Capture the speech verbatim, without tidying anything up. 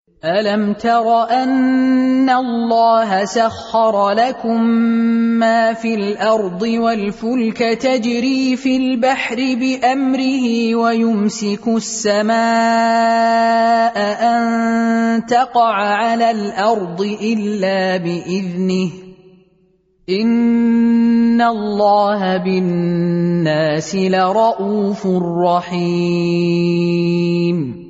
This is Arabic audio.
أَلَمْ تَرَ أَنَّ اللَّهَ سَخَّرَ لَكُم مَّا فِي الْأَرْضِ وَالْفُلْكَ تَجْرِي فِي الْبَحْرِ بِأَمْرِهِ وَيُمْسِكُ السَّمَاءَ أَن تَقَعَ عَلَى الْأَرْضِ إِلَّا بِإِذْنِهِ ۗ إِنَّ اللَّهَ بِالنَّاسِ لَرَءُوفٌ رَّحِيمٌ